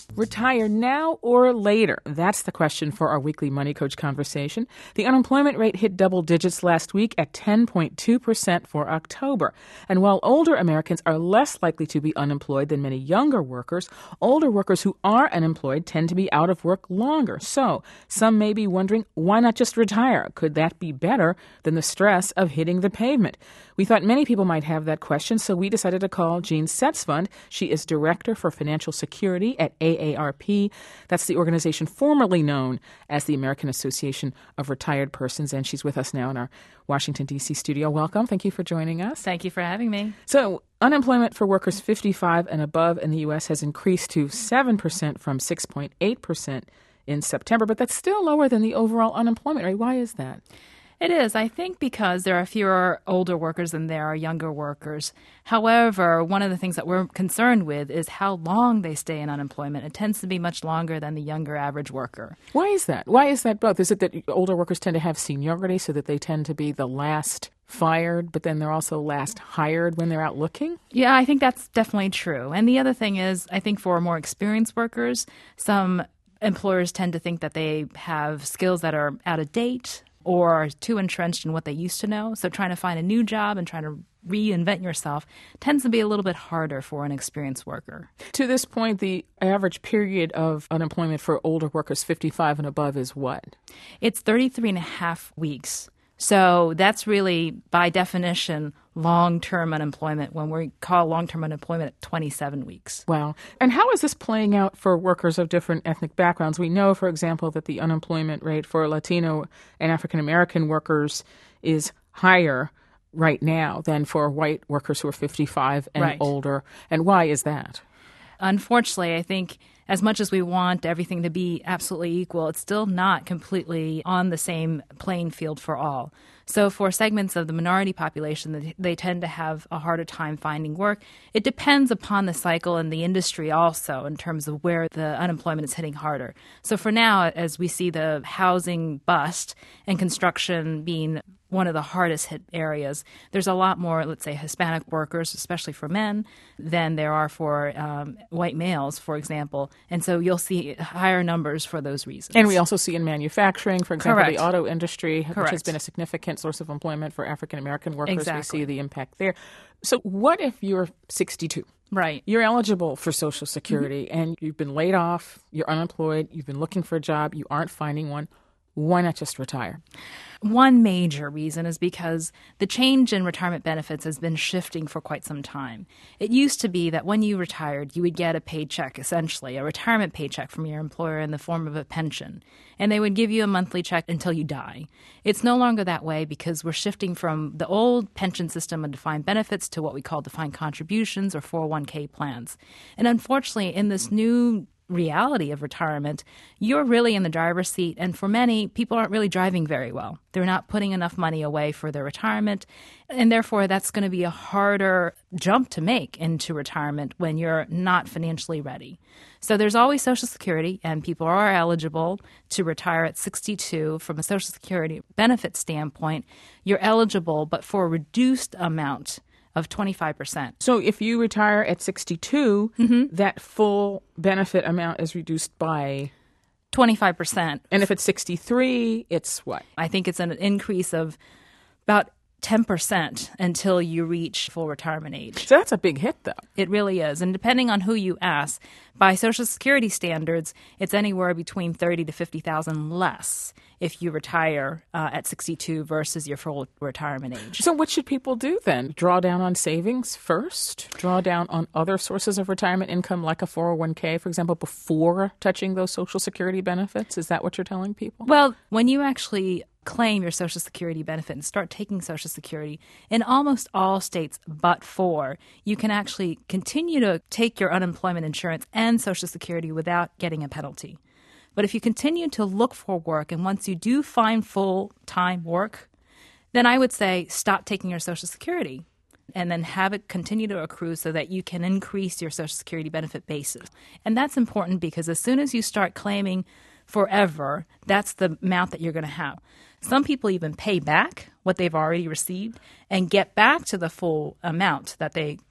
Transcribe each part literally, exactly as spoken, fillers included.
Retire now or later? That's the question for our weekly Money Coach conversation. The unemployment rate hit double digits last week at ten point two percent for October. And while older Americans are less likely to be unemployed than many younger workers, older workers who are unemployed tend to be out of work longer. So some may be wondering, why not just retire? Could that be better than the stress of hitting the pavement? We thought many people might have that question, so we decided to call Jean Setzfund. She is Director for Financial Security at A A R P. That's the organization formerly known as the American Association of Retired Persons, and she's with us now in our Washington, D C studio. Welcome. Thank you for joining us. Thank you for having me. So, unemployment for workers fifty-five and above in the U S has increased to seven percent from six point eight percent in September, but that's still lower than the overall unemployment rate. Why is that? It is, I think, because there are fewer older workers than there are younger workers. However, one of the things that we're concerned with is how long they stay in unemployment. It tends to be much longer than the younger average worker. Why is that? Why is that both? Is it that older workers tend to have seniority so that they tend to be the last fired, but then they're also last hired when they're out looking? Yeah, I think that's definitely true. And the other thing is, I think for more experienced workers, some employers tend to think that they have skills that are out of date or too entrenched in what they used to know. So trying to find a new job and trying to reinvent yourself tends to be a little bit harder for an experienced worker. To this point, the average period of unemployment for older workers fifty-five and above is what? It's thirty-three and a half weeks. So that's really, by definition, long-term unemployment when we call long-term unemployment at twenty-seven weeks. Wow. And how is this playing out for workers of different ethnic backgrounds? We know, for example, that the unemployment rate for Latino and African-American workers is higher right now than for white workers who are fifty-five and right. older. And why is that? Unfortunately, I think as much as we want everything to be absolutely equal, it's still not completely on the same playing field for all. So for segments of the minority population, they tend to have a harder time finding work. It depends upon the cycle and the industry also in terms of where the unemployment is hitting harder. So for now, as we see the housing bust and construction being one of the hardest hit areas, there's a lot more, let's say, Hispanic workers, especially for men, than there are for um, white males, for example. And so you'll see higher numbers for those reasons. And we also see in manufacturing, for example, Correct. the auto industry, Correct. which has been a significant source of employment for African-American workers. Exactly. We see the impact there. So what if you're sixty-two? Right. You're eligible for Social Security, mm-hmm. and you've been laid off, you're unemployed, you've been looking for a job, you aren't finding one. Why not just retire? One major reason is because the change in retirement benefits has been shifting for quite some time. It used to be that when you retired, you would get a paycheck, essentially, a retirement paycheck from your employer in the form of a pension, and they would give you a monthly check until you die. It's no longer that way because we're shifting from the old pension system of defined benefits to what we call defined contributions or four oh one k plans. And unfortunately, in this new reality of retirement, you're really in the driver's seat. And for many, people aren't really driving very well. They're not putting enough money away for their retirement. And therefore, that's going to be a harder jump to make into retirement when you're not financially ready. So there's always Social Security, and people are eligible to retire at sixty-two. From a Social Security benefit standpoint, you're eligible, but for a reduced amount of twenty-five percent. So if you retire at sixty-two, mm-hmm. that full benefit amount is reduced by twenty-five percent. And if it's sixty-three, it's what? I think it's an increase of about ten percent until you reach full retirement age. So that's a big hit, though. It really is. And depending on who you ask, by Social Security standards, it's anywhere between thirty to fifty thousand less if you retire uh, at sixty-two versus your full retirement age. So what should people do then? Draw down on savings first? Draw down on other sources of retirement income like a four oh one k, for example, before touching those Social Security benefits? Is that what you're telling people? Well, when you actually claim your Social Security benefit and start taking Social Security, in almost all states but four, you can actually continue to take your unemployment insurance and Social Security without getting a penalty. But if you continue to look for work, and once you do find full-time work, then I would say stop taking your Social Security and then have it continue to accrue so that you can increase your Social Security benefit basis. And that's important because as soon as you start claiming forever, that's the amount that you're going to have. Some people even pay back what they've already received and get back to the full amount that they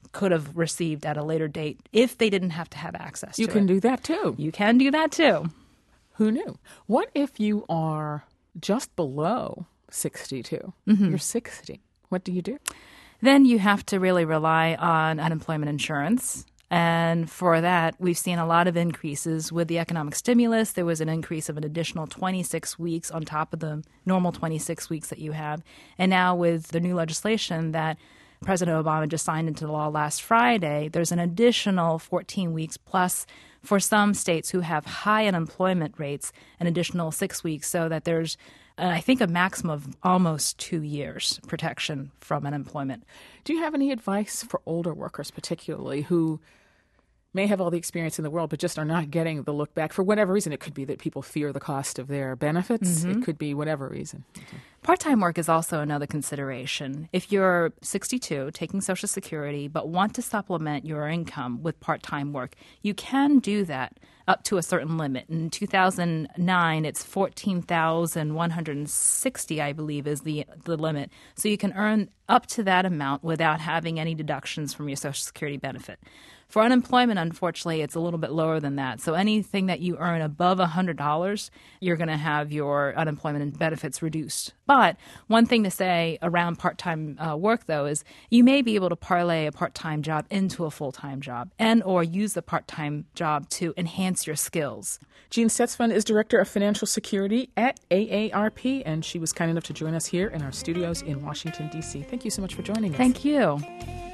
could have received at a later date if they didn't have to have access to You it. can do that too. You can do that too. Who knew? What if you are just below sixty-two? Mm-hmm. You're sixty. What do you do? Then you have to really rely on unemployment insurance. And for that, we've seen a lot of increases with the economic stimulus. There was an increase of an additional twenty-six weeks on top of the normal twenty-six weeks that you have. And now with the new legislation that President Obama just signed into law last Friday, there's an additional fourteen weeks plus for some states who have high unemployment rates, an additional six weeks, so that there's, uh, I think, a maximum of almost two years protection from unemployment. Do you have any advice for older workers, particularly, who may have all the experience in the world but just are not getting the look back for whatever reason? It could be that people fear the cost of their benefits. Mm-hmm. It could be whatever reason. Okay. Part-time work is also another consideration. If you're sixty-two, taking Social Security, but want to supplement your income with part-time work, you can do that up to a certain limit. In two thousand nine, it's fourteen thousand one hundred sixty, I believe, is the, the limit. So you can earn up to that amount without having any deductions from your Social Security benefit. For unemployment, unfortunately, it's a little bit lower than that. So anything that you earn above one hundred dollars, you're going to have your unemployment benefits reduced. But one thing to say around part-time uh, work, though, is you may be able to parlay a part-time job into a full-time job and or use the part-time job to enhance your skills. Jean Setzvon is Director of Financial Security at A A R P, and she was kind enough to join us here in our studios in Washington, D C. Thank you so much for joining us. Thank you.